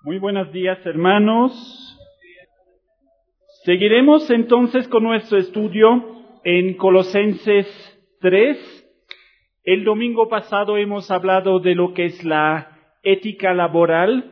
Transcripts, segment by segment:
Muy buenos días, hermanos. Seguiremos entonces con nuestro estudio en Colosenses 3. El domingo pasado hemos hablado de lo que es la ética laboral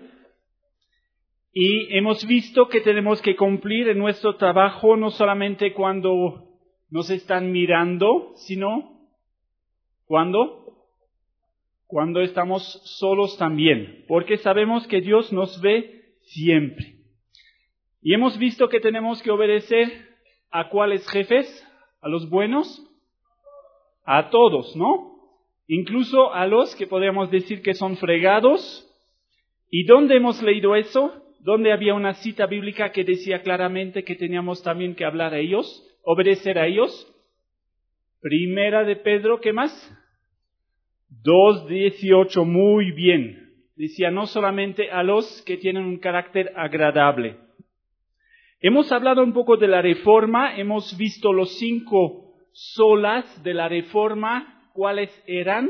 y hemos visto que tenemos que cumplir en nuestro trabajo no solamente cuando nos están mirando, sino cuando estamos solos también, porque sabemos que Dios nos ve siempre. Y hemos visto que tenemos que obedecer ¿a cuáles jefes? ¿A los buenos? A todos, ¿no? Incluso a los que podríamos decir que son fregados. ¿Y dónde hemos leído eso? ¿Dónde había una cita bíblica que decía claramente que teníamos también que hablar a ellos, obedecer a ellos? Primera de Pedro, ¿qué más? 2:18, muy bien. Decía no solamente a los que tienen un carácter agradable. Hemos hablado un poco de la Reforma, hemos visto los 5 solas de la Reforma. ¿Cuáles eran?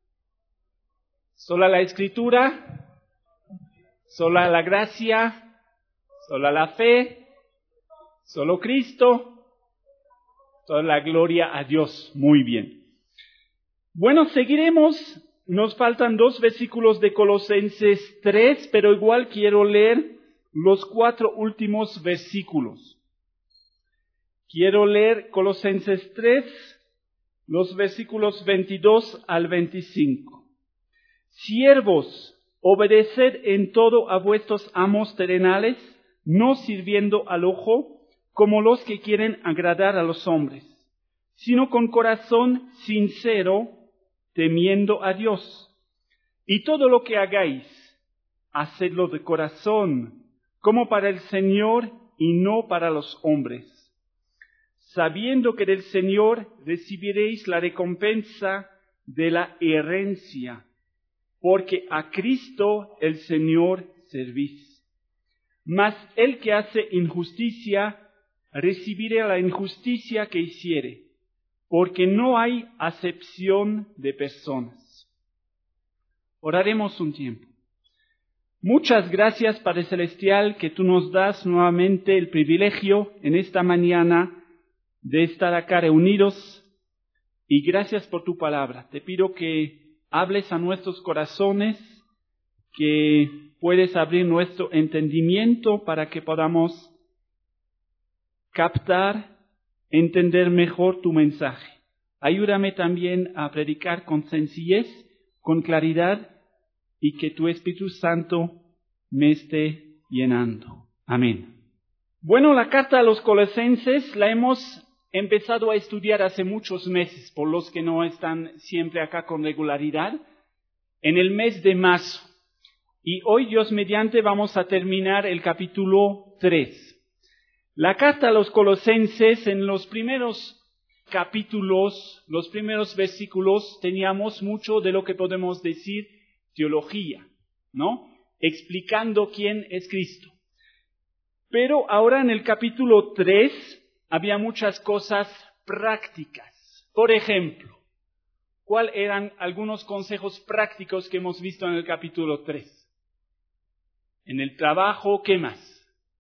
Sola la Escritura, sola la gracia, sola la fe, solo Cristo, toda la gloria a Dios. Muy bien. Bueno, seguiremos. Nos faltan 2 versículos de Colosenses 3, pero igual quiero leer los 4 últimos versículos. Quiero leer Colosenses 3, los versículos 22 al 25. Siervos, obedeced en todo a vuestros amos terrenales, no sirviendo al ojo, como los que quieren agradar a los hombres, sino con corazón sincero, temiendo a Dios. Y todo lo que hagáis, hacedlo de corazón, como para el Señor y no para los hombres, sabiendo que del Señor recibiréis la recompensa de la herencia, porque a Cristo el Señor servís. Mas el que hace injusticia, recibirá la injusticia que hiciere, porque no hay acepción de personas. Oraremos un tiempo. Muchas gracias, Padre Celestial, que tú nos das nuevamente el privilegio en esta mañana de estar acá reunidos, y gracias por tu palabra. Te pido que hables a nuestros corazones, que puedes abrir nuestro entendimiento para que podamos captar, entender mejor tu mensaje. Ayúdame también a predicar con sencillez, con claridad, y que tu Espíritu Santo me esté llenando. Amén. Bueno, la carta a los Colosenses la hemos empezado a estudiar hace muchos meses, por los que no están siempre acá con regularidad, en el mes de marzo. Y hoy, Dios mediante, vamos a terminar el capítulo 3. La carta a los Colosenses, en los primeros capítulos, los primeros versículos, teníamos mucho de lo que podemos decir teología, ¿no? Explicando quién es Cristo. Pero ahora en el capítulo 3 había muchas cosas prácticas. Por ejemplo, ¿cuáles eran algunos consejos prácticos que hemos visto en el capítulo 3? En el trabajo, ¿qué más?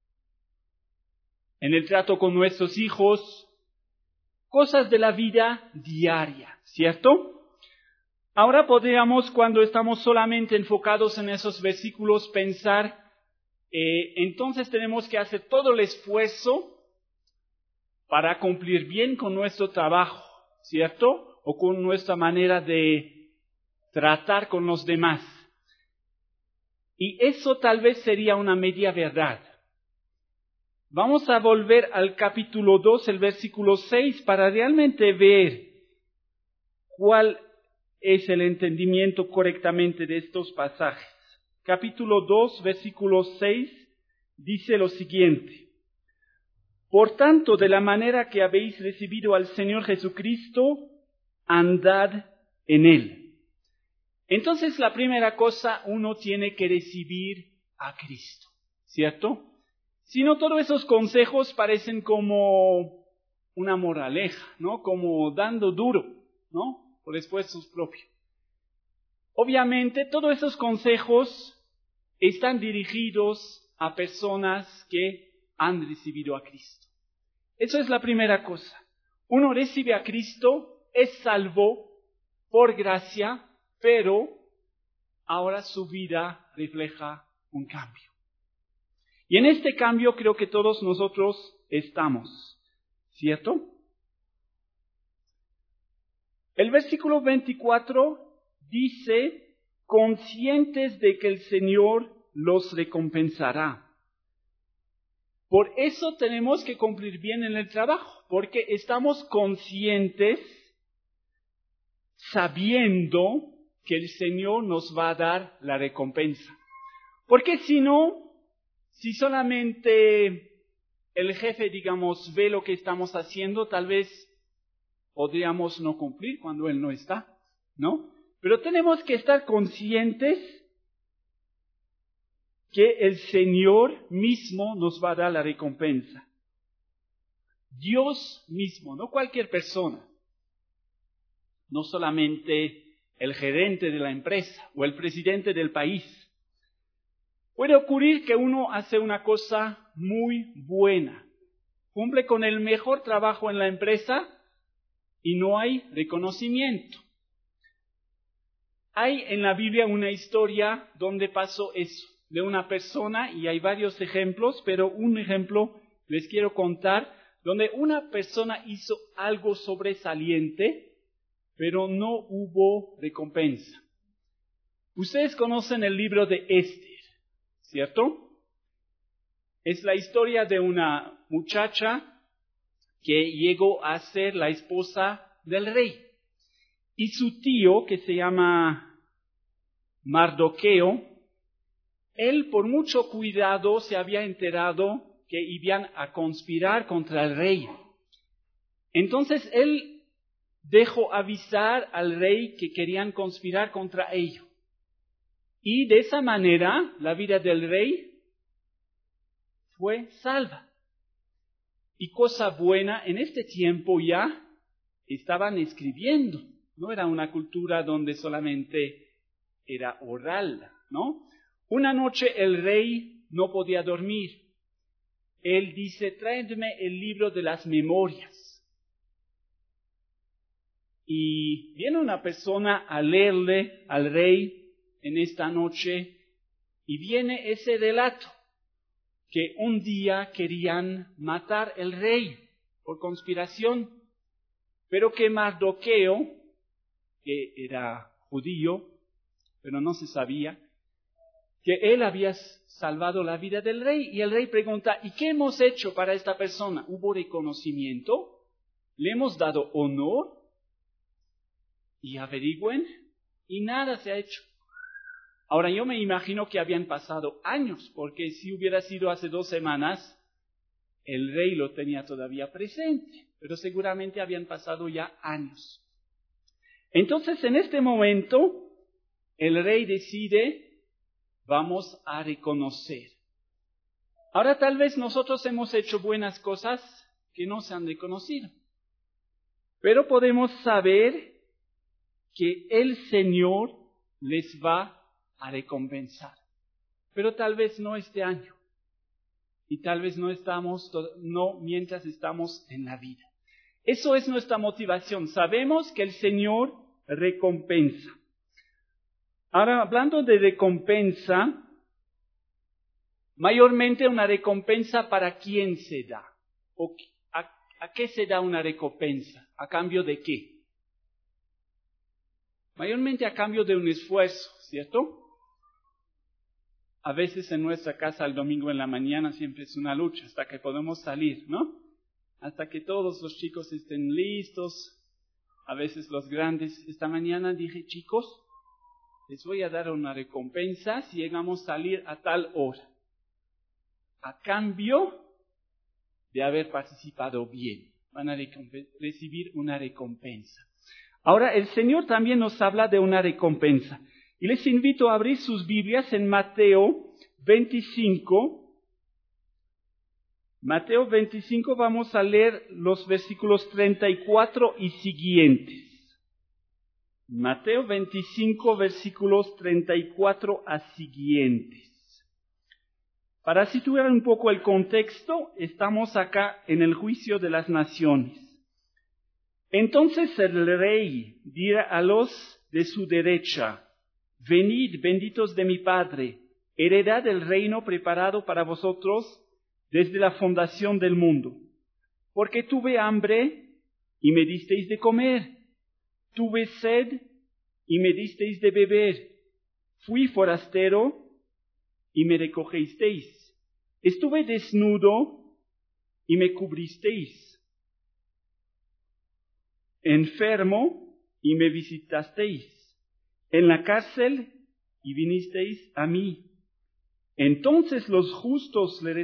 En el trato con nuestros hijos, cosas de la vida diaria, ¿cierto? Ahora podríamos, cuando estamos solamente enfocados en esos versículos, pensar, entonces tenemos que hacer todo el esfuerzo para cumplir bien con nuestro trabajo, ¿cierto? O con nuestra manera de tratar con los demás. Y eso tal vez sería una media verdad. Vamos a volver al capítulo 2, el versículo 6, para realmente ver cuál es el entendimiento correctamente de estos pasajes. Capítulo 2, versículo 6, dice lo siguiente: Por tanto, de la manera que habéis recibido al Señor Jesucristo, andad en Él. Entonces, la primera cosa, uno tiene que recibir a Cristo, ¿cierto? Si no, todos esos consejos parecen como una moraleja, ¿no? Como dando duro, ¿no? Por esfuerzos propios. Obviamente, todos esos consejos están dirigidos a personas que han recibido a Cristo. Eso es la primera cosa. Uno recibe a Cristo, es salvo por gracia, pero ahora su vida refleja un cambio. Y en este cambio creo que todos nosotros estamos, ¿cierto? El versículo 24 dice, conscientes de que el Señor los recompensará. Por eso tenemos que cumplir bien en el trabajo, porque estamos conscientes, sabiendo que el Señor nos va a dar la recompensa. Porque si no, si solamente el jefe, digamos, ve lo que estamos haciendo, tal vez podríamos no cumplir cuando Él no está, ¿no? Pero tenemos que estar conscientes que el Señor mismo nos va a dar la recompensa. Dios mismo, no cualquier persona. No solamente el gerente de la empresa o el presidente del país. Puede ocurrir que uno hace una cosa muy buena, cumple con el mejor trabajo en la empresa y no hay reconocimiento. Hay en la Biblia una historia donde pasó eso, de una persona, y hay varios ejemplos, pero un ejemplo les quiero contar, donde una persona hizo algo sobresaliente, pero no hubo recompensa. Ustedes conocen el libro de Esther, ¿cierto? Es la historia de una muchacha que llegó a ser la esposa del rey. Y su tío, que se llama Mardoqueo, él por mucho cuidado se había enterado que iban a conspirar contra el rey. Entonces él dejó avisar al rey que querían conspirar contra ellos. Y de esa manera la vida del rey fue salva. Y cosa buena, en este tiempo ya estaban escribiendo. No era una cultura donde solamente era oral, ¿no? Una noche el rey no podía dormir. Él dice, tráeme el libro de las memorias. Y viene una persona a leerle al rey en esta noche y viene ese relato que un día querían matar al rey por conspiración, pero que Mardoqueo, que era judío, pero no se sabía, que él había salvado la vida del rey. Y el rey pregunta, ¿y qué hemos hecho para esta persona? ¿Hubo reconocimiento? ¿Le hemos dado honor? Y averigüen, y nada se ha hecho. Ahora yo me imagino que habían pasado años, porque si hubiera sido hace 2 semanas, el rey lo tenía todavía presente, pero seguramente habían pasado ya años. Entonces en este momento, el rey decide, vamos a reconocer. Ahora tal vez nosotros hemos hecho buenas cosas que no se han reconocido, pero podemos saber que el Señor les va a recompensar. Pero tal vez no este año. Y tal vez no mientras estamos en la vida. Eso es nuestra motivación. Sabemos que el Señor recompensa. Ahora, hablando de recompensa, mayormente una recompensa ¿para quién se da? ¿A qué se da una recompensa? ¿A cambio de qué? Mayormente a cambio de un esfuerzo, ¿cierto? A veces en nuestra casa el domingo en la mañana siempre es una lucha hasta que podemos salir, ¿no? Hasta que todos los chicos estén listos, a veces los grandes. Esta mañana dije, chicos, les voy a dar una recompensa si llegamos a salir a tal hora, a cambio de haber participado bien. Van a recibir una recompensa. Ahora, el Señor también nos habla de una recompensa. Y les invito a abrir sus Biblias en Mateo 25. Mateo 25 vamos a leer los versículos 34 y siguientes. Mateo 25 versículos 34 a siguientes. Para situar un poco el contexto, estamos acá en el juicio de las naciones. Entonces el rey dirá a los de su derecha: venid, benditos de mi Padre, heredad del reino preparado para vosotros desde la fundación del mundo. Porque tuve hambre y me disteis de comer, tuve sed y me disteis de beber, fui forastero y me recogisteis, estuve desnudo y me cubristeis, enfermo y me visitasteis, en la cárcel y vinisteis a mí. Entonces los justos le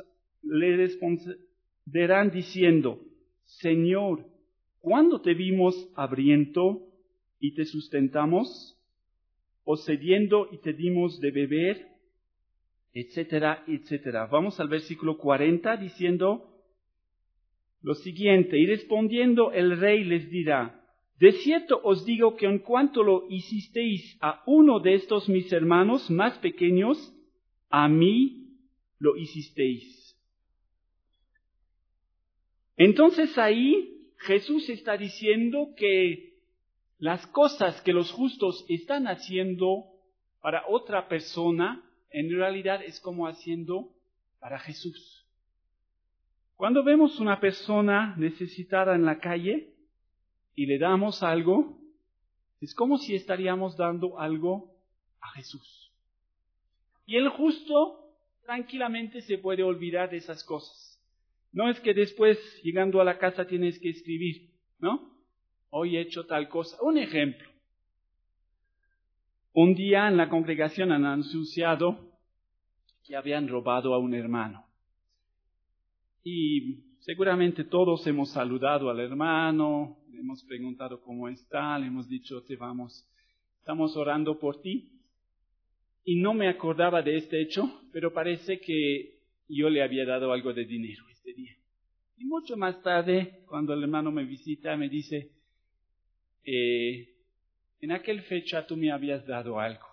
responderán diciendo: Señor, ¿cuándo te vimos hambriento y te sustentamos? ¿O sediento y te dimos de beber? Etcétera, etcétera. Vamos al versículo 40 diciendo lo siguiente: y respondiendo el rey les dirá: de cierto os digo que en cuanto lo hicisteis a uno de estos mis hermanos más pequeños, a mí lo hicisteis. Entonces ahí Jesús está diciendo que las cosas que los justos están haciendo para otra persona, en realidad es como haciendo para Jesús. Cuando vemos una persona necesitada en la calle y le damos algo, es como si estaríamos dando algo a Jesús. Y el justo tranquilamente se puede olvidar de esas cosas. No es que después, llegando a la casa, tienes que escribir, ¿no? Hoy he hecho tal cosa. Un ejemplo. Un día en la congregación han anunciado que habían robado a un hermano. Y seguramente todos hemos saludado al hermano, le hemos preguntado cómo está, le hemos dicho: estamos orando por ti. Y no me acordaba de este hecho, pero parece que yo le había dado algo de dinero este día. Y mucho más tarde, cuando el hermano me visita, me dice: en aquel fecha tú me habías dado algo.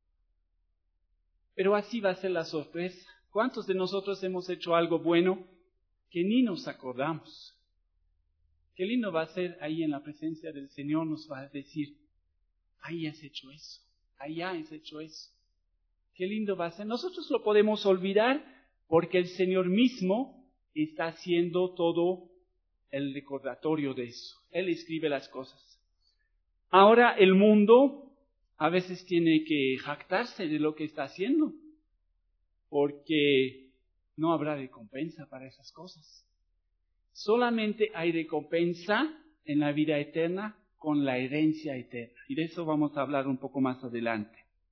Pero así va a ser la sorpresa. ¿Cuántos de nosotros hemos hecho algo bueno que ni nos acordamos? Qué lindo va a ser ahí en la presencia del Señor, nos va a decir: ahí has hecho eso, allá has hecho eso. Qué lindo va a ser. Nosotros lo podemos olvidar porque el Señor mismo está haciendo todo el recordatorio de eso. Él escribe las cosas. Ahora el mundo a veces tiene que jactarse de lo que está haciendo, porque no habrá recompensa para esas cosas. Solamente hay recompensa en la vida eterna con la herencia eterna. Y de eso vamos a hablar un poco más adelante.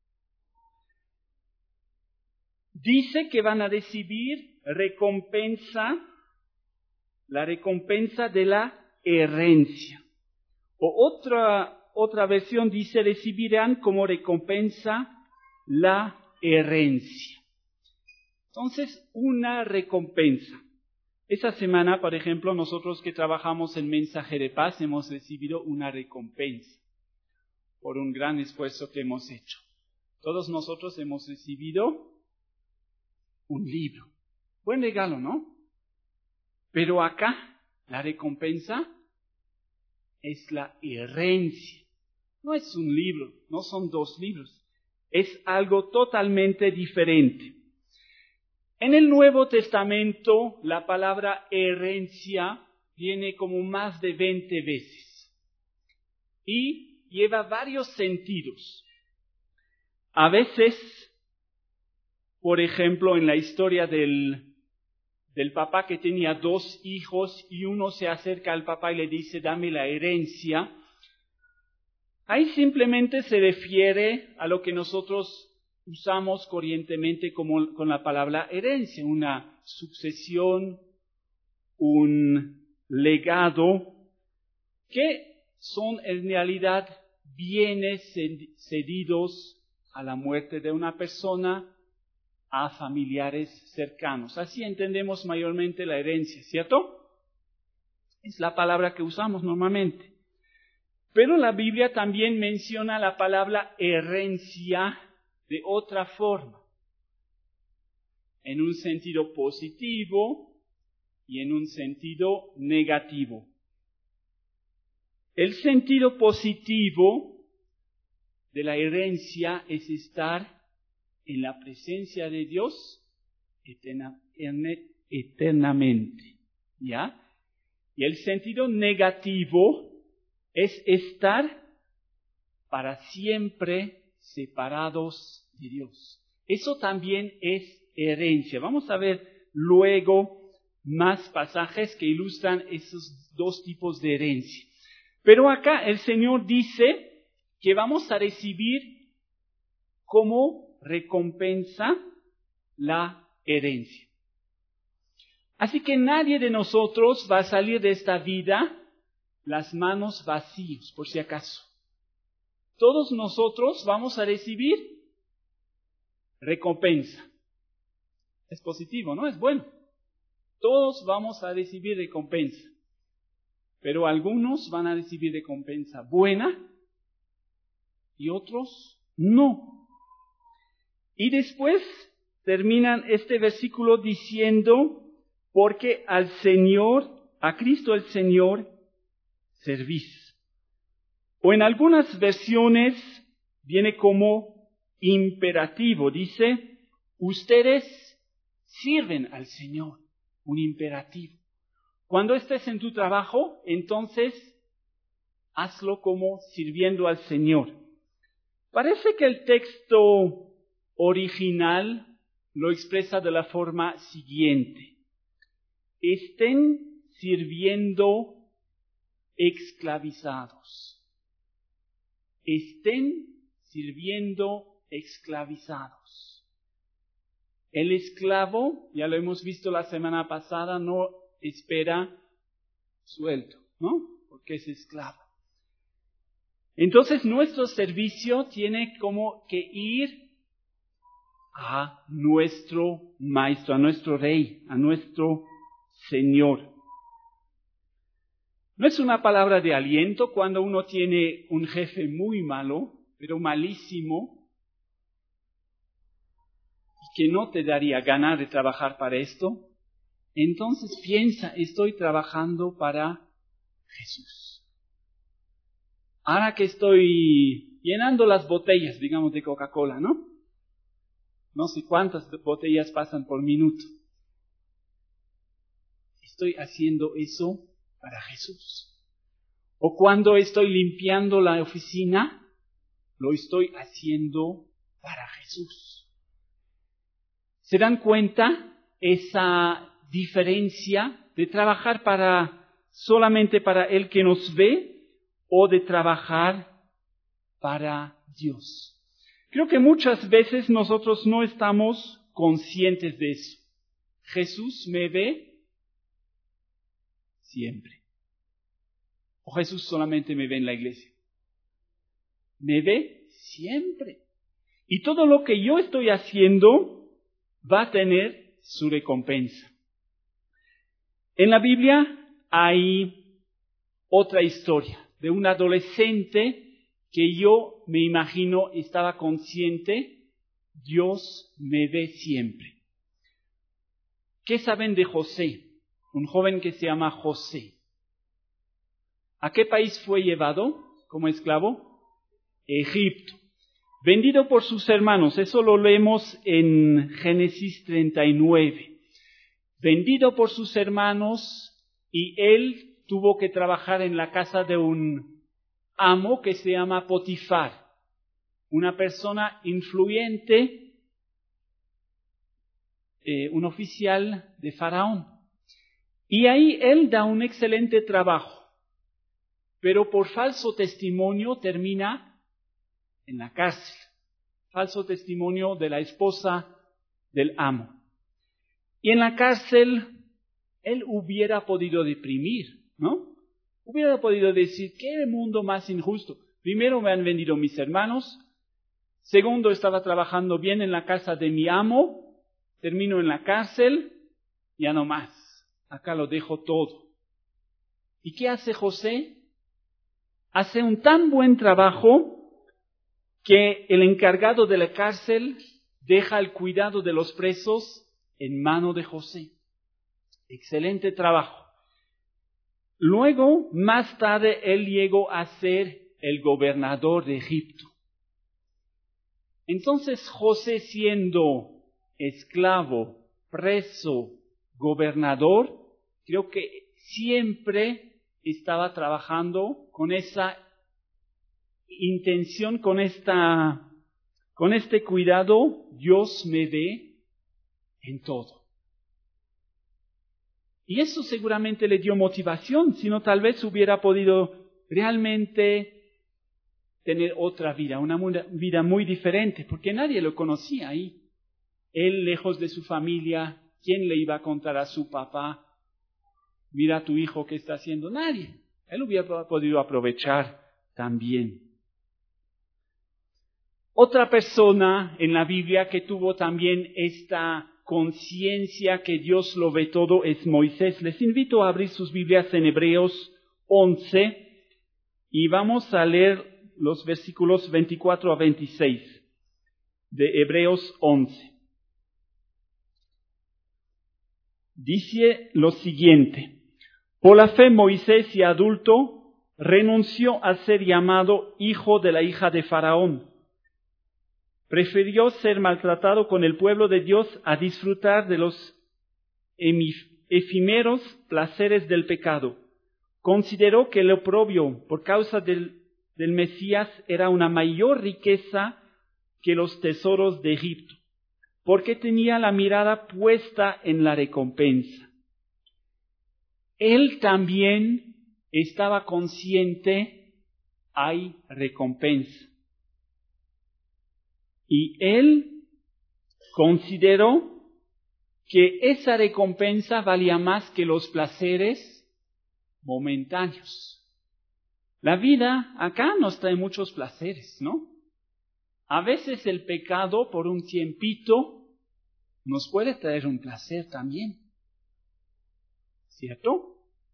Dice que van a recibir recompensa, la recompensa de la herencia. O otra versión dice: recibirán como recompensa la herencia. Entonces, una recompensa. Esa semana, por ejemplo, nosotros que trabajamos en Mensaje de Paz hemos recibido una recompensa por un gran esfuerzo que hemos hecho. Todos nosotros hemos recibido un libro. Buen regalo, ¿no? Pero acá la recompensa es la herencia. No es un libro, no son 2 libros. Es algo totalmente diferente. En el Nuevo Testamento la palabra herencia viene como más de 20 veces y lleva varios sentidos. A veces, por ejemplo, en la historia del papá que tenía 2 hijos y uno se acerca al papá y le dice: dame la herencia. Ahí simplemente se refiere a lo que nosotros usamos corrientemente con la palabra herencia, una sucesión, un legado, que son en realidad bienes cedidos a la muerte de una persona a familiares cercanos. Así entendemos mayormente la herencia, ¿cierto? Es la palabra que usamos normalmente. Pero la Biblia también menciona la palabra herencia de otra forma. en un sentido positivo y en un sentido negativo. El sentido positivo de la herencia es estar en la presencia de Dios eternamente, ¿ya? Y el sentido negativo es estar para siempre separados de Dios. Eso también es herencia. Vamos a ver luego más pasajes que ilustran esos dos tipos de herencia. Pero acá el Señor dice que vamos a recibir como recompensa la herencia. Así que nadie de nosotros va a salir de esta vida las manos vacías, por si acaso. Todos nosotros vamos a recibir recompensa. Es positivo, ¿no? Es bueno. Todos vamos a recibir recompensa. Pero algunos van a recibir recompensa buena y otros no. Y después terminan este versículo diciendo, porque al Señor, a Cristo el Señor, servís. O en algunas versiones viene como imperativo. Dice, ustedes sirven al Señor. Un imperativo. Cuando estés en tu trabajo, entonces hazlo como sirviendo al Señor. Parece que el texto original lo expresa de la forma siguiente. Estén sirviendo esclavizados. Estén sirviendo esclavizados. El esclavo, ya lo hemos visto la semana pasada, no espera sueldo, ¿no? Porque es esclavo. Entonces nuestro servicio tiene como que ir a nuestro maestro, a nuestro rey, a nuestro Señor. No es una palabra de aliento cuando uno tiene un jefe muy malo, pero malísimo, y que no te daría ganas de trabajar para esto. Entonces piensa, estoy trabajando para Jesús. Ahora que estoy llenando las botellas, digamos, de Coca-Cola, ¿no? No sé cuántas botellas pasan por minuto. Estoy haciendo eso para Jesús. O cuando estoy limpiando la oficina, lo estoy haciendo para Jesús. ¿Se dan cuenta esa diferencia de trabajar solamente para el que nos ve o de trabajar para Dios? Creo que muchas veces nosotros no estamos conscientes de eso. Jesús me ve siempre. O Jesús solamente me ve en la iglesia. Me ve siempre. Y todo lo que yo estoy haciendo va a tener su recompensa. En la Biblia hay otra historia de un adolescente que yo me imagino estaba consciente, Dios me ve siempre. ¿Qué saben de José? Un joven que se llama José. ¿A qué país fue llevado como esclavo? Egipto. Vendido por sus hermanos, eso lo leemos en Génesis 39. Vendido por sus hermanos y él tuvo que trabajar en la casa de un amo que se llama Potifar, una persona influyente, un oficial de Faraón. Y ahí él da un excelente trabajo, pero por falso testimonio termina en la cárcel. Falso testimonio de la esposa del amo. Y en la cárcel él hubiera podido deprimir, ¿no? Hubiera podido decir, ¿qué mundo más injusto? Primero me han vendido mis hermanos. Segundo, estaba trabajando bien en la casa de mi amo. Termino en la cárcel. Ya no más. Acá lo dejo todo. ¿Y qué hace José? Hace un tan buen trabajo que el encargado de la cárcel deja el cuidado de los presos en mano de José. Excelente trabajo. Luego, más tarde, él llegó a ser el gobernador de Egipto. Entonces, José, siendo esclavo, preso, gobernador, creo que siempre estaba trabajando con esa intención, con este cuidado, Dios me dé en todo. Y eso seguramente le dio motivación, si no tal vez hubiera podido realmente tener otra vida, una vida muy diferente, porque nadie lo conocía ahí. Él lejos de su familia, ¿quién le iba a contar a su papá? Mira a tu hijo que está haciendo. Nadie. Él hubiera podido aprovechar también. Otra persona en la Biblia que tuvo también esta conciencia que Dios lo ve todo es Moisés. Les invito a abrir sus Biblias en Hebreos 11 y vamos a leer los versículos 24 a 26 de Hebreos 11. Dice lo siguiente: por la fe Moisés, ya adulto, renunció a ser llamado hijo de la hija de Faraón. Prefirió ser maltratado con el pueblo de Dios a disfrutar de los efímeros placeres del pecado. Consideró que el oprobio por causa del Mesías era una mayor riqueza que los tesoros de Egipto, porque tenía la mirada puesta en la recompensa. Él también estaba consciente, hay recompensa. Y él consideró que esa recompensa valía más que los placeres momentáneos. La vida acá nos trae muchos placeres, ¿no? A veces el pecado por un tiempito nos puede traer un placer también, ¿cierto?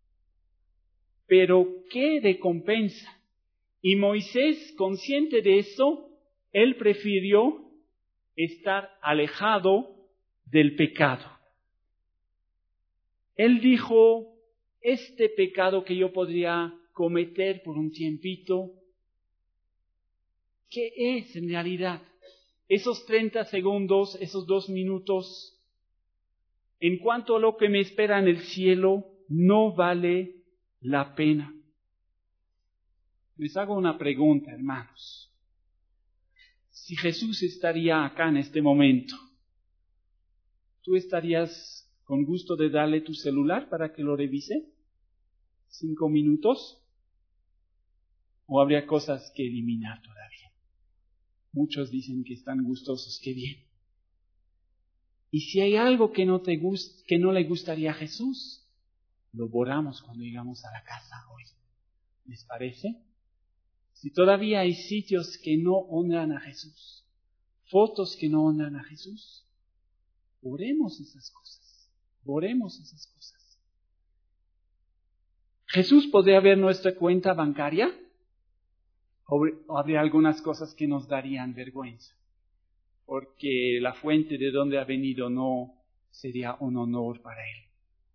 Pero ¿qué recompensa? Y Moisés, consciente de eso, él prefirió estar alejado del pecado. Él dijo, este pecado que yo podría cometer por un tiempito, ¿qué es en realidad? Esos 30 segundos, esos 2 minutos, en cuanto a lo que me espera en el cielo, no vale la pena. Les hago una pregunta, hermanos. Si Jesús estaría acá en este momento, ¿tú estarías con gusto de darle tu celular para que lo revise? 5 minutos. ¿O habría cosas que eliminar todavía? Muchos dicen que están gustosos, qué bien. Y si hay algo que no le gustaría a Jesús, lo borramos cuando llegamos a la casa hoy. ¿Les parece? Si todavía hay sitios que no honran a Jesús, fotos que no honran a Jesús, borremos esas cosas. Borremos esas cosas. ¿Jesús podría ver nuestra cuenta bancaria? ¿O habría algunas cosas que nos darían vergüenza? Porque la fuente de donde ha venido no sería un honor para Él.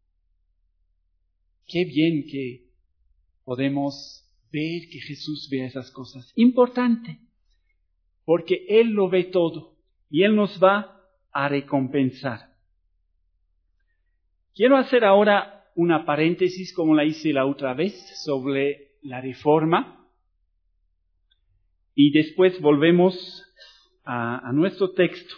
Qué bien que podemos ver que Jesús vea esas cosas. Importante, porque Él lo ve todo y Él nos va a recompensar. Quiero hacer ahora una paréntesis, como la hice la otra vez, sobre la Reforma. Y después volvemos a nuestro texto.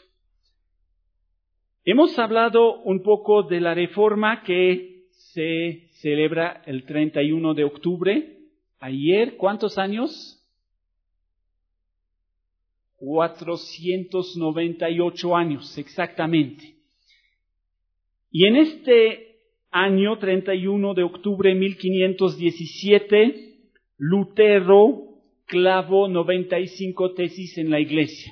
Hemos hablado un poco de la Reforma que se celebra el 31 de octubre. Ayer, ¿cuántos años? 498 años, exactamente. Y en este año, 31 de octubre de 1517, Lutero clavó 95 tesis en la iglesia.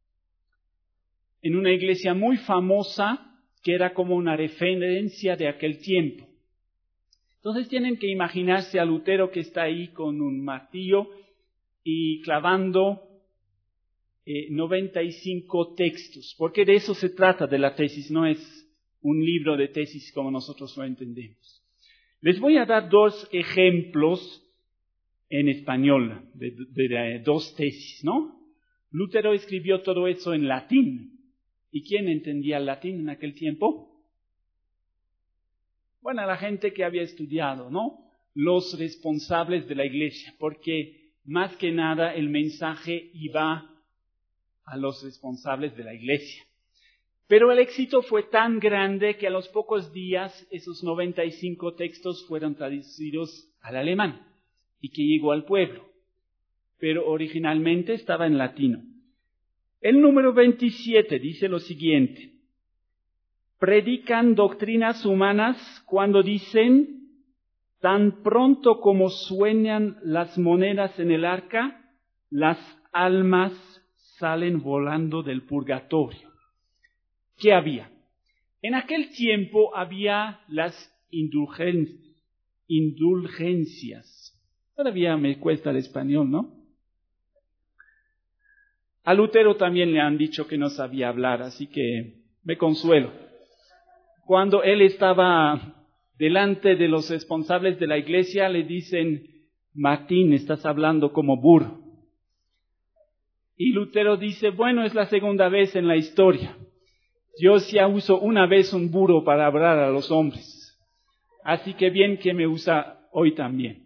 En una iglesia muy famosa, que era como una referencia de aquel tiempo. Entonces tienen que imaginarse a Lutero que está ahí con un martillo y clavando 95 textos, porque de eso se trata de la tesis, no es un libro de tesis como nosotros lo entendemos. Les voy a dar 2 ejemplos en español de 2 tesis, ¿no? Lutero escribió todo eso en latín. ¿Y quién entendía el latín en aquel tiempo? Bueno, la gente que había estudiado, ¿no? Los responsables de la iglesia, porque más que nada el mensaje iba a los responsables de la iglesia. Pero el éxito fue tan grande que a los pocos días esos 95 textos fueron traducidos al alemán y que llegó al pueblo. Pero originalmente estaba en latino. El número 27 dice lo siguiente: predican doctrinas humanas cuando dicen, tan pronto como sueñan las monedas en el arca, las almas salen volando del purgatorio. ¿Qué había? En aquel tiempo había las indulgencias. Todavía me cuesta el español, ¿no? A Lutero también le han dicho que no sabía hablar, así que me consuelo. Cuando él estaba delante de los responsables de la iglesia, le dicen, Martín, estás hablando como burro. Y Lutero dice, bueno, es la segunda vez en la historia. Dios ya usó una vez un burro para hablar a los hombres. Así que bien que me usa hoy también.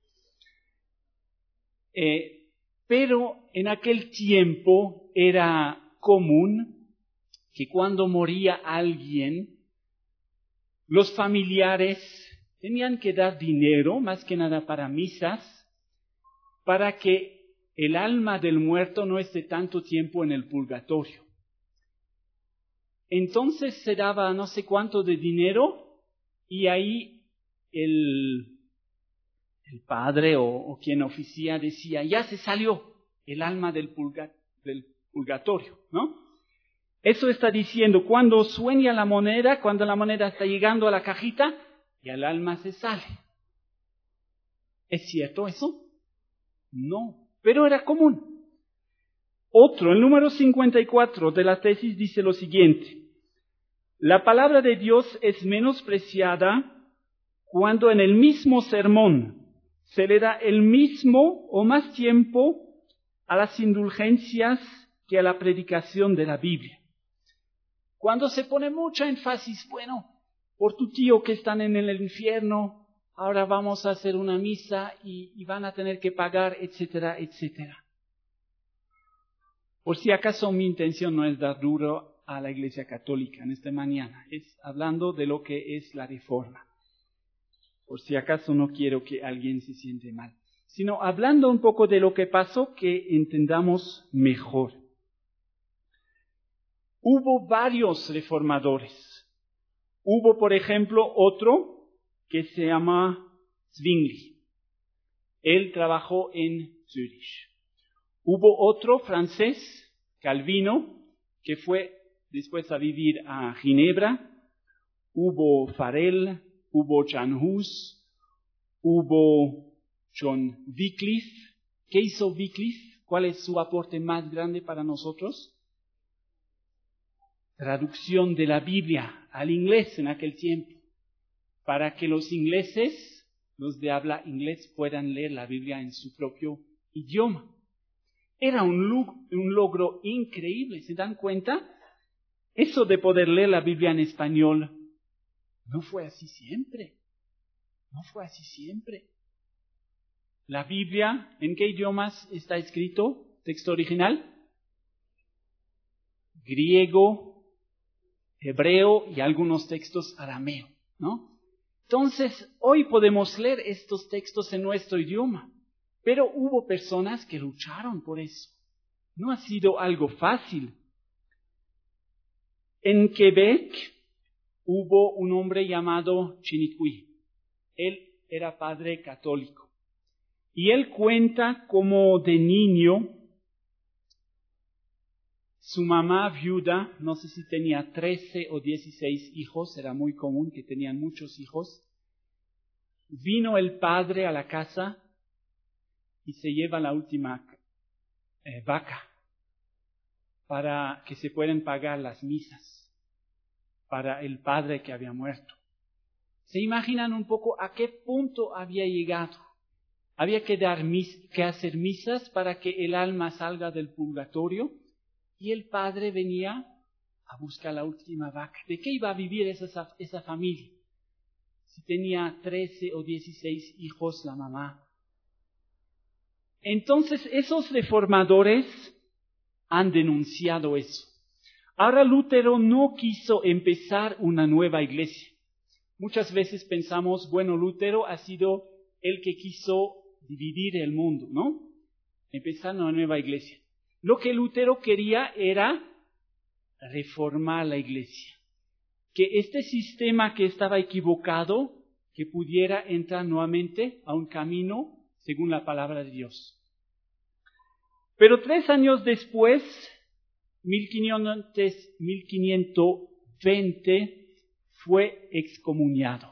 Pero en aquel tiempo era común que cuando moría alguien, los familiares tenían que dar dinero, más que nada para misas, para que el alma del muerto no esté tanto tiempo en el purgatorio. Entonces se daba no sé cuánto de dinero y ahí el padre o quien oficia decía, ya se salió el alma del purgatorio, ¿no? Eso está diciendo, cuando sueña la moneda, cuando la moneda está llegando a la cajita, y el alma se sale. ¿Es cierto eso? No, pero era común. Otro, el número 54 de la tesis dice lo siguiente: la palabra de Dios es menospreciada cuando en el mismo sermón se le da el mismo o más tiempo a las indulgencias que a la predicación de la Biblia. Cuando se pone mucha énfasis, bueno, por tu tío que están en el infierno, ahora vamos a hacer una misa y van a tener que pagar, etcétera, etcétera. Por si acaso mi intención no es dar duro a la Iglesia Católica en esta mañana, es hablando de lo que es la Reforma. Por si acaso no quiero que alguien se siente mal, sino hablando un poco de lo que pasó, que entendamos mejor. Hubo varios reformadores. Hubo, por ejemplo, otro que se llama Zwingli. Él trabajó en Zürich. Hubo otro francés, Calvino, que fue después a vivir a Ginebra. Hubo Farel, hubo Jan Hus, hubo John Wycliffe. ¿Qué hizo Wycliffe? ¿Cuál es su aporte más grande para nosotros? Traducción de la Biblia al inglés en aquel tiempo, para que los ingleses, los de habla inglés, puedan leer la Biblia en su propio idioma. Era un logro increíble, ¿se dan cuenta? Eso de poder leer la Biblia en español no fue así siempre. No fue así siempre. La Biblia, ¿en qué idiomas está escrito? ¿Texto original? Griego, hebreo y algunos textos arameo, ¿no? Entonces, hoy podemos leer estos textos en nuestro idioma, pero hubo personas que lucharon por eso. No ha sido algo fácil. En Quebec hubo un hombre llamado Chinicuy. Él era padre católico. Y él cuenta cómo de niño su mamá viuda, no sé si tenía 13 o 16 hijos, era muy común que tenían muchos hijos. Vino el padre a la casa y se lleva la última vaca para que se puedan pagar las misas. para el padre que había muerto. ¿Se imaginan un poco a qué punto había llegado? Había que hacer misas para que el alma salga del purgatorio y el padre venía a buscar la última vaca. ¿De qué iba a vivir esa familia? Si tenía 13 o 16 hijos la mamá. Entonces esos reformadores han denunciado eso. Ahora Lutero no quiso empezar una nueva iglesia. Muchas veces pensamos, bueno, Lutero ha sido el que quiso dividir el mundo, ¿no? Empezar una nueva iglesia. Lo que Lutero quería era reformar la iglesia. Que este sistema que estaba equivocado, que pudiera entrar nuevamente a un camino según la palabra de Dios. Pero 3 años después, 1520, fue excomuniado.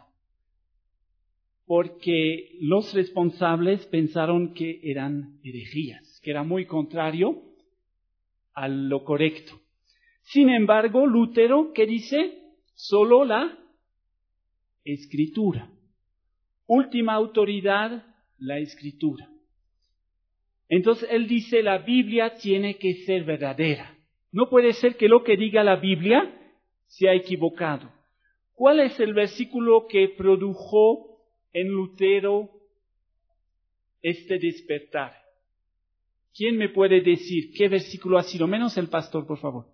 Porque los responsables pensaron que eran herejías, que era muy contrario a lo correcto. Sin embargo, Lutero, ¿qué dice? Solo la Escritura. Última autoridad, la Escritura. Entonces él dice, la Biblia tiene que ser verdadera. No puede ser que lo que diga la Biblia sea equivocado. ¿Cuál es el versículo que produjo en Lutero este despertar? ¿Quién me puede decir qué versículo ha sido? Menos el pastor, por favor.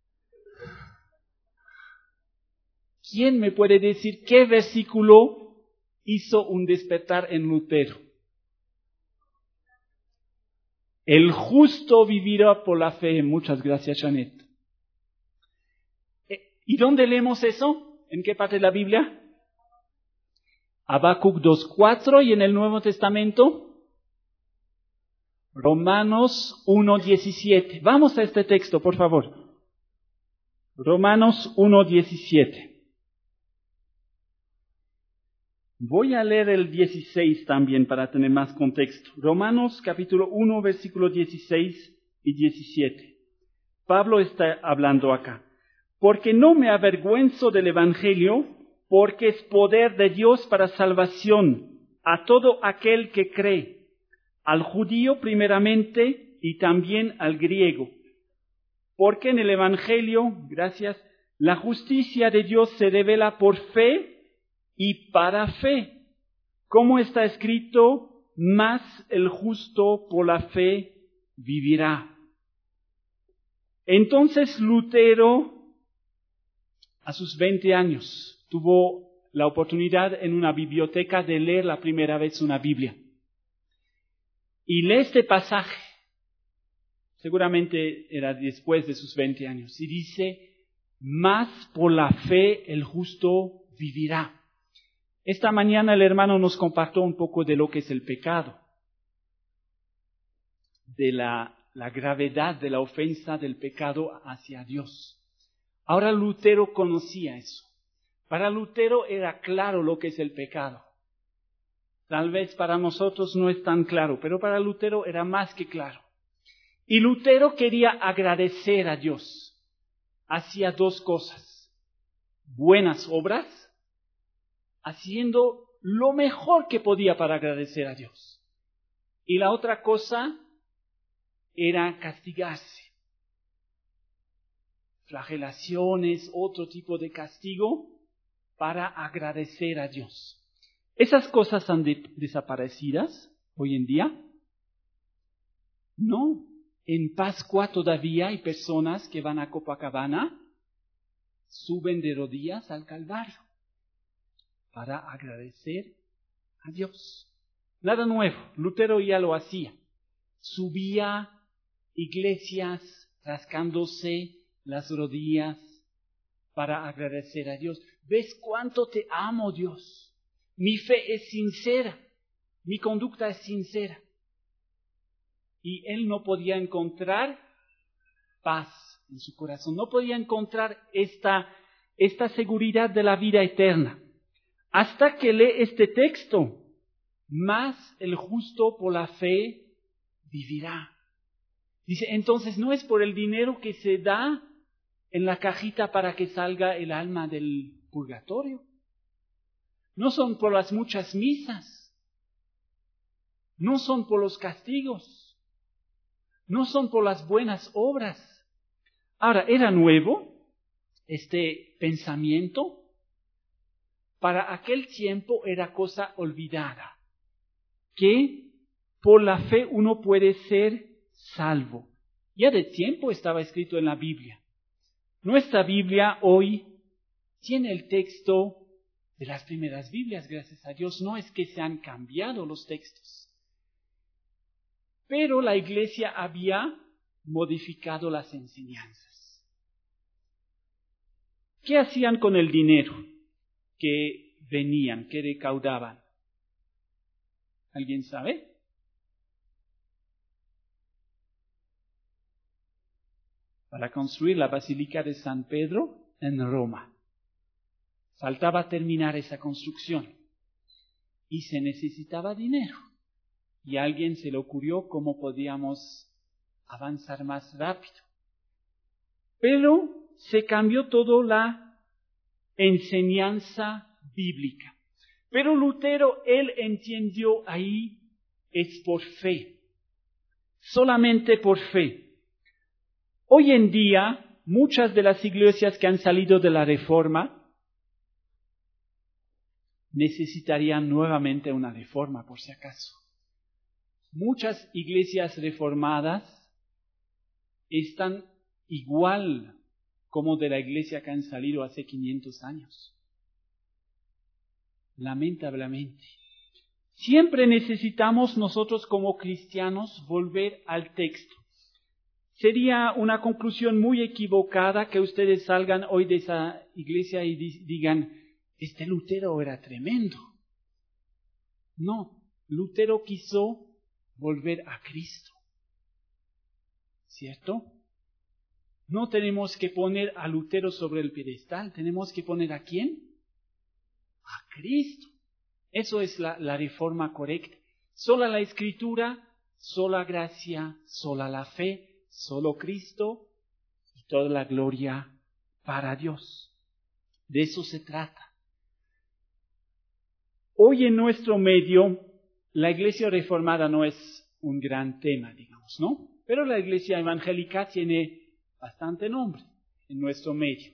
¿Quién me puede decir qué versículo hizo un despertar en Lutero? El justo vivirá por la fe. Muchas gracias, Janet. ¿Y dónde leemos eso? ¿En qué parte de la Biblia? Habacuc 2:4 y en el Nuevo Testamento, Romanos 1:17. Vamos a este texto, por favor. Romanos 1:17. Voy a leer el 16 también para tener más contexto. Romanos capítulo 1, versículo 16 y 17. Pablo está hablando acá. Porque no me avergüenzo del Evangelio, porque es poder de Dios para salvación a todo aquel que cree, al judío primeramente y también al griego. Porque en el Evangelio, gracias, la justicia de Dios se revela por fe y para fe. Como está escrito, más el justo por la fe vivirá. Entonces Lutero, a sus 20 años, tuvo la oportunidad en una biblioteca de leer la primera vez una Biblia. Y lee este pasaje, seguramente era después de sus 20 años, y dice, más por la fe el justo vivirá. Esta mañana el hermano nos compartió un poco de lo que es el pecado, de la gravedad de la ofensa del pecado hacia Dios. Ahora Lutero conocía eso. Para Lutero era claro lo que es el pecado. Tal vez para nosotros no es tan claro, pero para Lutero era más que claro. Y Lutero quería agradecer a Dios. Hacía 2 cosas. Buenas obras, haciendo lo mejor que podía para agradecer a Dios. Y la otra cosa era castigarse. Flagelaciones, otro tipo de castigo para agradecer a Dios. ¿Esas cosas han desaparecidas hoy en día? No. En Pascua todavía hay personas que van a Copacabana, suben de rodillas al Calvario para agradecer a Dios. Nada nuevo, Lutero ya lo hacía. Subía iglesias rascándose las rodillas para agradecer a Dios. ¿Ves cuánto te amo, Dios? Mi fe es sincera, mi conducta es sincera. Y él no podía encontrar paz en su corazón, no podía encontrar esta seguridad de la vida eterna. Hasta que lee este texto, más el justo por la fe vivirá. Dice, entonces no es por el dinero que se da en la cajita para que salga el alma del purgatorio. No son por las muchas misas. No son por los castigos. No son por las buenas obras. Ahora, era nuevo este pensamiento. Para aquel tiempo era cosa olvidada, que por la fe uno puede ser salvo. Ya de tiempo estaba escrito en la Biblia. Nuestra Biblia hoy tiene el texto de las primeras Biblias, gracias a Dios. No es que se han cambiado los textos, pero la Iglesia había modificado las enseñanzas. ¿Qué hacían con el dinero que venían, que recaudaban? ¿Alguien sabe? Para construir la Basílica de San Pedro en Roma. Faltaba terminar esa construcción y se necesitaba dinero. Y a alguien se le ocurrió cómo podíamos avanzar más rápido. Pero se cambió toda la enseñanza bíblica. Pero Lutero, él entendió ahí, es por fe. Solamente por fe. Hoy en día, muchas de las iglesias que han salido de la Reforma necesitarían nuevamente una reforma, por si acaso. Muchas iglesias reformadas están igual como de la iglesia que han salido hace 500 años. Lamentablemente. Siempre necesitamos nosotros como cristianos volver al texto. Sería una conclusión muy equivocada que ustedes salgan hoy de esa iglesia y digan, este Lutero era tremendo. No, Lutero quiso volver a Cristo. ¿Cierto? No tenemos que poner a Lutero sobre el pedestal, tenemos que poner ¿a quién? A Cristo. Eso es la reforma correcta. Sola la Escritura, sola gracia, sola la fe, solo Cristo y toda la gloria para Dios. De eso se trata. Hoy en nuestro medio, la iglesia reformada no es un gran tema, digamos, ¿no? Pero la iglesia evangélica tiene bastante nombre en nuestro medio.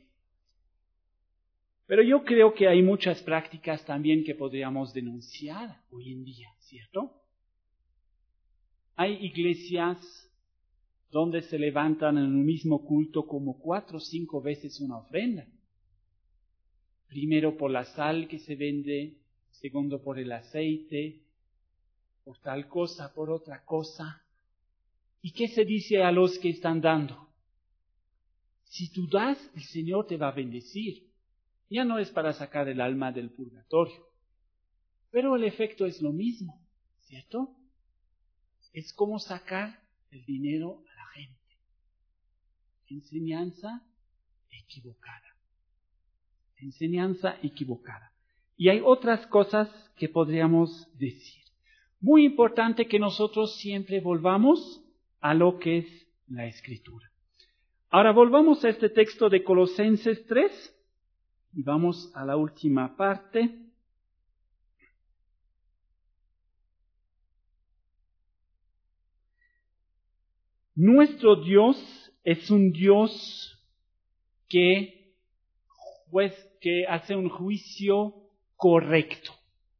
Pero yo creo que hay muchas prácticas también que podríamos denunciar hoy en día, ¿cierto? Hay iglesias donde se levantan en un mismo culto como 4 o 5 veces una ofrenda. Primero por la sal que se vende, segundo por el aceite, por tal cosa, por otra cosa. ¿Y qué se dice a los que están dando? Si tú das, el Señor te va a bendecir. Ya no es para sacar el alma del purgatorio, pero el efecto es lo mismo, ¿cierto? Es como sacar el dinero a la gente. Enseñanza equivocada. Enseñanza equivocada. Y hay otras cosas que podríamos decir. Muy importante que nosotros siempre volvamos a lo que es la Escritura. Ahora volvamos a este texto de Colosenses 3 y vamos a la última parte. Nuestro Dios es un Dios que hace un juicio correcto.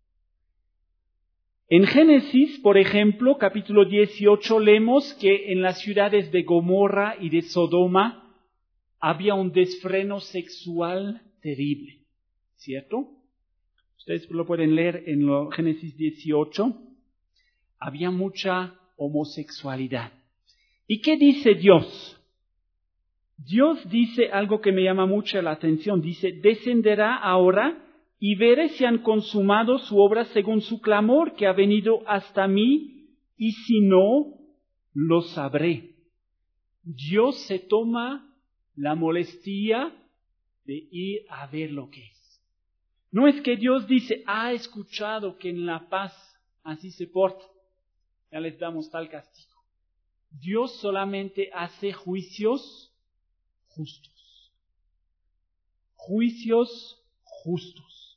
En Génesis, por ejemplo, capítulo 18, leemos que en las ciudades de Gomorra y de Sodoma había un desfreno sexual terrible, ¿cierto? Ustedes lo pueden leer en Génesis 18. Había mucha homosexualidad. ¿Y qué dice Dios? Dios dice algo que me llama mucho la atención. Dice, descenderá ahora y veré si han consumado su obra según su clamor que ha venido hasta mí, y si no, lo sabré. Dios se toma la molestia de ir a ver lo que es. No es que Dios dice, ha escuchado que en La Paz así se porta, ya les damos tal castigo. Dios solamente hace juicios justos. juicios justos.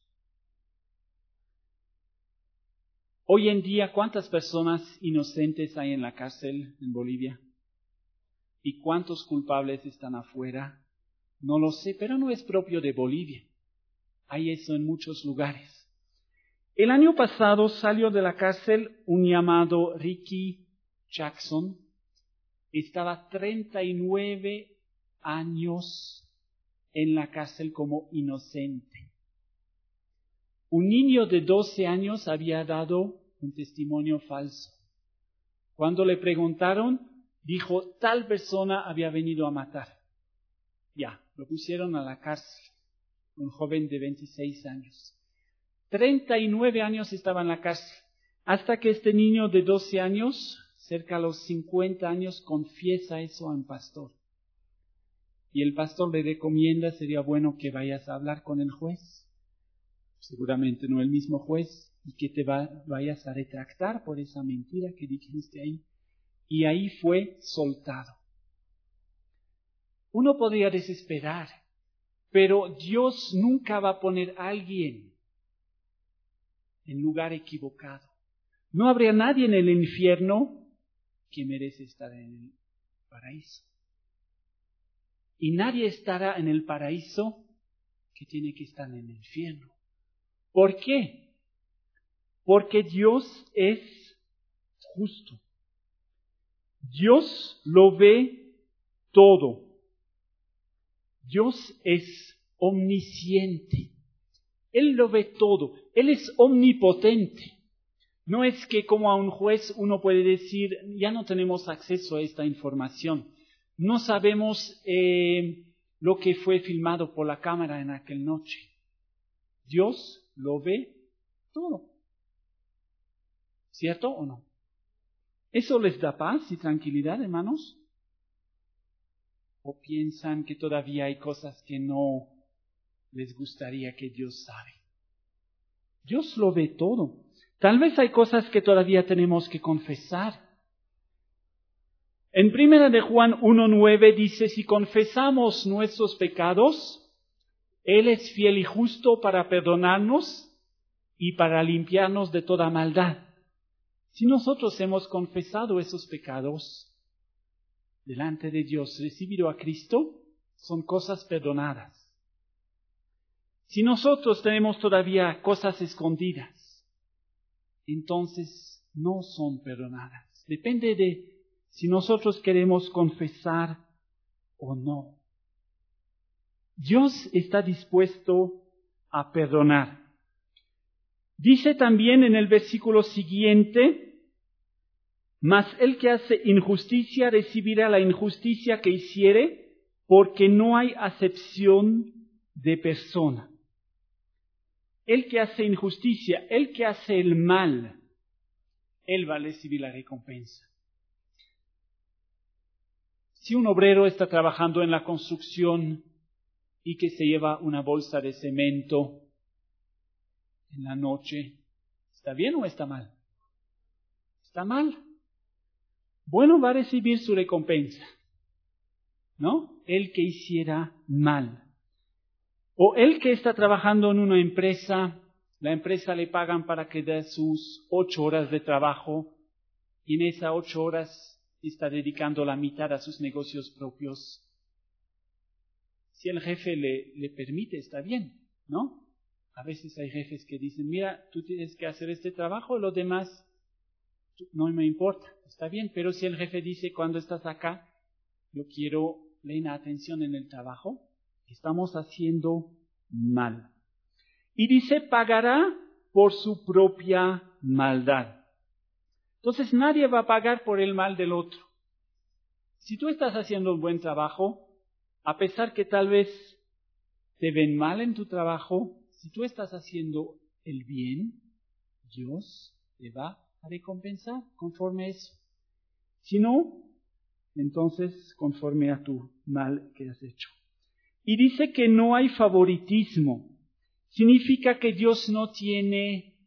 Hoy en día, ¿cuántas personas inocentes hay en la cárcel en Bolivia? ¿Y cuántos culpables están afuera? No lo sé, pero no es propio de Bolivia. Hay eso en muchos lugares. El año pasado salió de la cárcel un llamado Ricky Jackson. Estaba 39 años en la cárcel como inocente. Un niño de 12 años había dado un testimonio falso. Cuando le preguntaron, dijo, tal persona había venido a matar. Ya, lo pusieron a la cárcel. Un joven de 26 años. 39 años estaba en la cárcel. Hasta que este niño de 12 años, cerca de los 50 años, confiesa eso a un pastor. Y el pastor le recomienda, sería bueno que vayas a hablar con el juez. Seguramente no el mismo juez. Y que te vayas a retractar por esa mentira que dijiste ahí. Y ahí fue soltado. Uno podría desesperar, pero Dios nunca va a poner a alguien en lugar equivocado. No habría nadie en el infierno que merece estar en el paraíso. Y nadie estará en el paraíso que tiene que estar en el infierno. ¿Por qué? Porque Dios es justo. Dios lo ve todo. Dios es omnisciente. Él lo ve todo. Él es omnipotente. No es que como a un juez uno puede decir, ya no tenemos acceso a esta información. No sabemos lo que fue filmado por la cámara en aquella noche. Dios lo ve todo. ¿Cierto o no? ¿Eso les da paz y tranquilidad, hermanos? ¿O piensan que todavía hay cosas que no les gustaría que Dios sabe? Dios lo ve todo. Tal vez hay cosas que todavía tenemos que confesar. En 1 de Juan 1:9 dice, si confesamos nuestros pecados, Él es fiel y justo para perdonarnos y para limpiarnos de toda maldad. Si nosotros hemos confesado esos pecados delante de Dios, recibido a Cristo, son cosas perdonadas. Si nosotros tenemos todavía cosas escondidas, entonces no son perdonadas. Depende de si nosotros queremos confesar o no. Dios está dispuesto a perdonar. Dice también en el versículo siguiente, mas el que hace injusticia recibirá la injusticia que hiciere, porque no hay acepción de persona. El que hace injusticia, el que hace el mal, él va a recibir la recompensa. Si un obrero está trabajando en la construcción y que se lleva una bolsa de cemento en la noche, ¿está bien o está mal? Está mal. Bueno, va a recibir su recompensa, ¿no? El que hiciera mal. O el que está trabajando en una empresa, la empresa le pagan para que dé sus 8 horas de trabajo y en esas 8 horas está dedicando la mitad a sus negocios propios. Si el jefe le permite, está bien, ¿no? A veces hay jefes que dicen, mira, tú tienes que hacer este trabajo, lo demás no me importa, está bien. Pero si el jefe dice, cuando estás acá, yo quiero plena atención en el trabajo, estamos haciendo mal. Y dice, pagará por su propia maldad. Entonces nadie va a pagar por el mal del otro. Si tú estás haciendo un buen trabajo, a pesar que tal vez te ven mal en tu trabajo, si tú estás haciendo el bien, Dios te va a recompensar conforme a eso. Si no, entonces conforme a tu mal que has hecho. Y dice que no hay favoritismo. Significa que Dios no tiene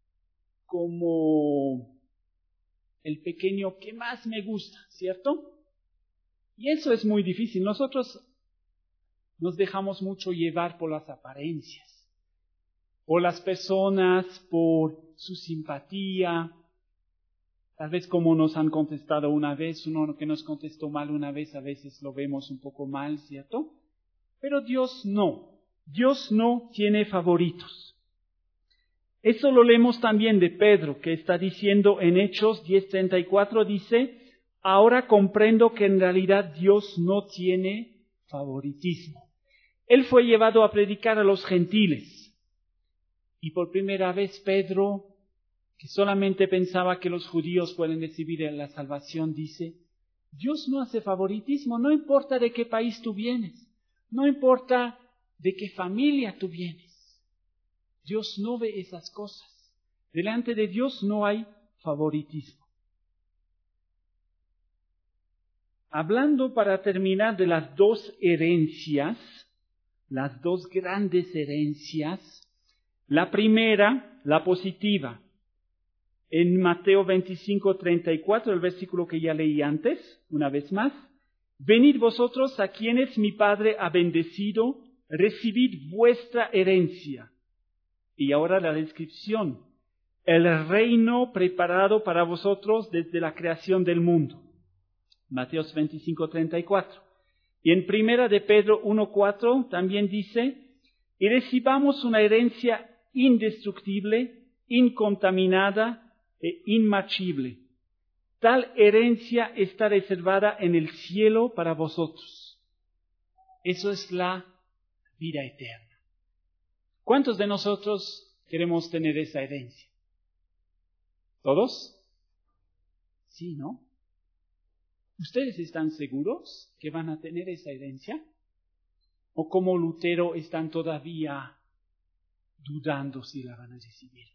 como el pequeño que más me gusta, ¿cierto? Y eso es muy difícil. Nosotros nos dejamos mucho llevar por las apariencias, por las personas, por su simpatía. Tal vez como nos han contestado una vez, uno que nos contestó mal una vez, a veces lo vemos un poco mal, ¿cierto? Pero Dios no. Dios no tiene favoritos. Eso lo leemos también de Pedro, que está diciendo en Hechos 10:34, dice, ahora comprendo que en realidad Dios no tiene favoritismo. Él fue llevado a predicar a los gentiles. Y por primera vez Pedro, que solamente pensaba que los judíos pueden recibir la salvación, dice, Dios no hace favoritismo, no importa de qué país tú vienes, no importa de qué familia tú vienes. Dios no ve esas cosas. Delante de Dios no hay favoritismo. Hablando para terminar de las dos herencias, las dos grandes herencias, la primera, la positiva, en Mateo 25:34, el versículo que ya leí antes, una vez más, venid vosotros a quienes mi Padre ha bendecido, recibid vuestra herencia. Y ahora la descripción, el reino preparado para vosotros desde la creación del mundo. Mateo 25:34. Y en primera de Pedro 1:4 también dice, y recibamos una herencia indestructible, incontaminada e inmarchible. Tal herencia está reservada en el cielo para vosotros. Eso es la vida eterna. ¿Cuántos de nosotros queremos tener esa herencia? ¿Todos? Sí, ¿no? ¿Ustedes están seguros que van a tener esa herencia? ¿O como Lutero están todavía dudando si la van a recibir?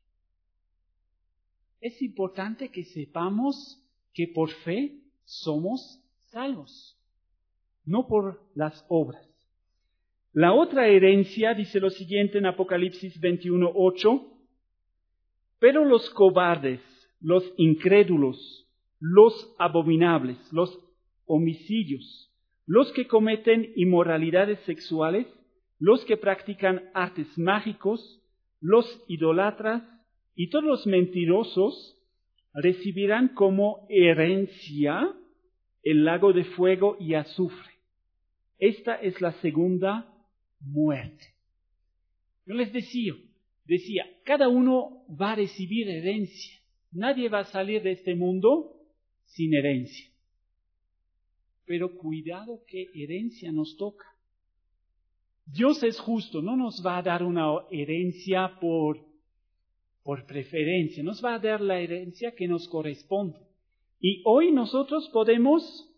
Es importante que sepamos que por fe somos salvos, no por las obras. La otra herencia dice lo siguiente en Apocalipsis 21:8, pero los cobardes, los incrédulos, los abominables, los homicidios, los que cometen inmoralidades sexuales, los que practican artes mágicos, los idólatras y todos los mentirosos recibirán como herencia el lago de fuego y azufre. Esta es la segunda muerte. Yo les decía, cada uno va a recibir herencia. Nadie va a salir de este mundo sin herencia. Pero cuidado qué herencia nos toca. Dios es justo, no nos va a dar una herencia por preferencia, nos va a dar la herencia que nos corresponde. Y hoy nosotros podemos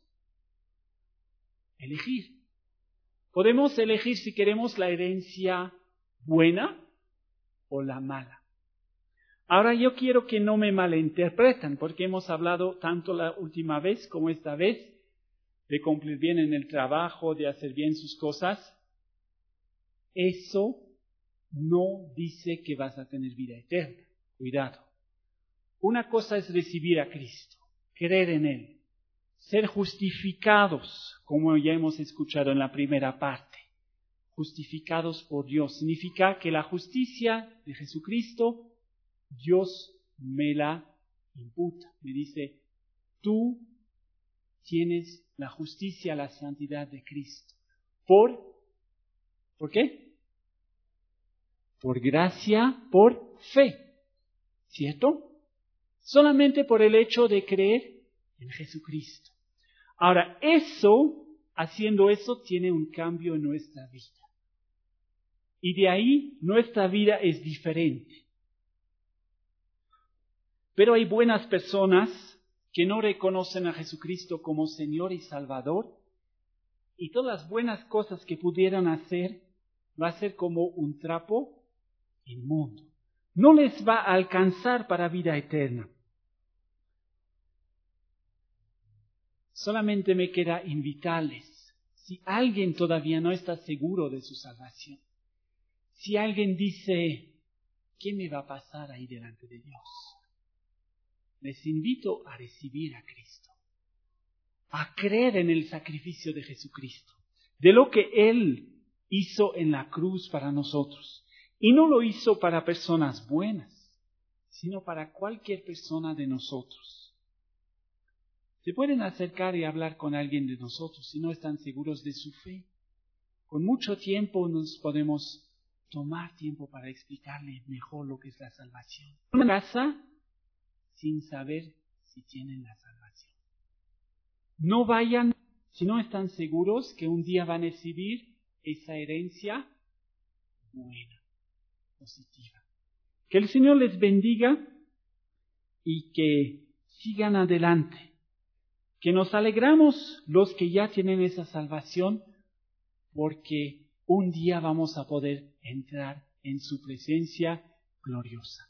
elegir. Podemos elegir si queremos la herencia buena o la mala. Ahora yo quiero que no me malinterpreten, porque hemos hablado tanto la última vez como esta vez de cumplir bien en el trabajo, de hacer bien sus cosas. Eso no dice que vas a tener vida eterna. Cuidado. Una cosa es recibir a Cristo, creer en Él, ser justificados, como ya hemos escuchado en la primera parte. Justificados por Dios. Significa que la justicia de Jesucristo, Dios me la imputa. Me dice, tú tienes la justicia, la santidad de Cristo. ¿Por qué? Por gracia, por fe. ¿Cierto? Solamente por el hecho de creer en Jesucristo. Ahora, haciendo eso, tiene un cambio en nuestra vida. Y de ahí nuestra vida es diferente. Pero hay buenas personas que no reconocen a Jesucristo como Señor y Salvador, y todas las buenas cosas que pudieran hacer, va a ser como un trapo inmundo. No les va a alcanzar para vida eterna. Solamente me queda invitarles, si alguien todavía no está seguro de su salvación, si alguien dice, ¿qué me va a pasar ahí delante de Dios? Les invito a recibir a Cristo, a creer en el sacrificio de Jesucristo, de lo que Él hizo en la cruz para nosotros. Y no lo hizo para personas buenas, sino para cualquier persona de nosotros. Se pueden acercar y hablar con alguien de nosotros si no están seguros de su fe. Con mucho tiempo nos podemos tomar tiempo para explicarle mejor lo que es la salvación. Una casa sin saber si tienen la salvación. No vayan si no están seguros que un día van a recibir esa herencia buena, positiva. Que el Señor les bendiga y que sigan adelante. Que nos alegramos los que ya tienen esa salvación, porque un día vamos a poder entrar en su presencia gloriosa.